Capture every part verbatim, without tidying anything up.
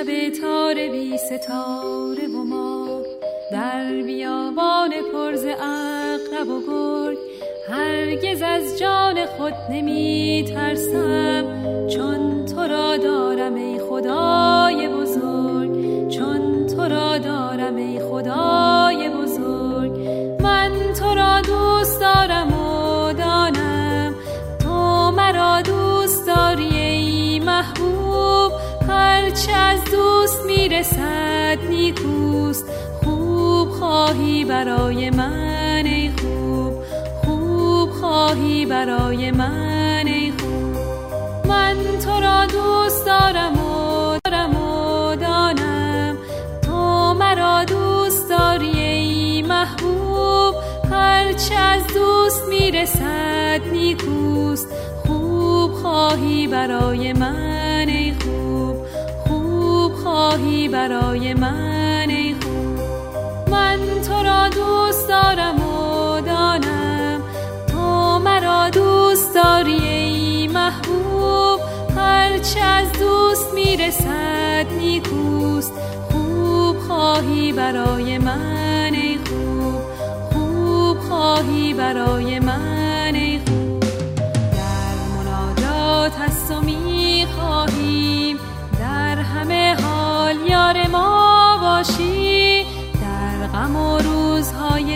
شب تار بی ستاره و ماه، در بیابان پر ز عقرب و گرگ، هرگز از جان خود نمی ترسم، چون تو را دارم ای خدای بزرگ، چون تو را دارم ای خدای بزرگ. من تو را دوست دارم و دانم تو مرا دوست داری ای محبوب، هرچه از دوست میرسد نیکوست، خوب خواهی برای من ای خوب، خوب خواهی برای من ای خوب. من تو را دوست دارم و دارم و دانم تو مرا دوست داری ای محبوب، هرچه از دوست میرسد نیکوست، خوب خواهی برای من ای خوب، خوب خواهی برای من ای خوب. من تو را دوست دارم و دانم تو مرا دوست داری ای محبوب، هرچه از دوست میرسد نیکوست، خوب خواهی برای من ای خوب، خوب خواهی برای من ای خوب. در مناجات هست و میخواهیم در همه حال یار ما باشی، در غم و روزهای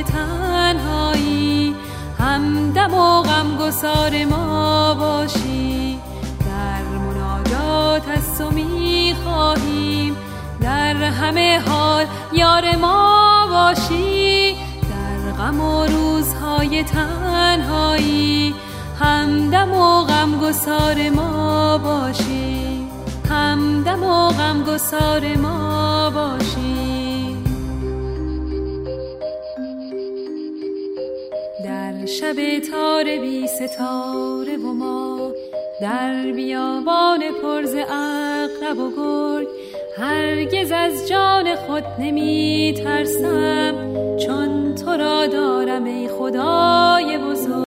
تنهایی همدم و غمگسار ما باشی. در مناجات هست و میخواهیم در همه حال یار ما باشی، در غم و روزهای تنهایی همدم و غمگسار ما باشی، همدم و غمگسار ما باشی. در شب تار بی ستاره و ماه، در بیابان پر ز عقرب و گرگ، هرگز از جان خود نمی ترسم، چون تو را دارم ای خدای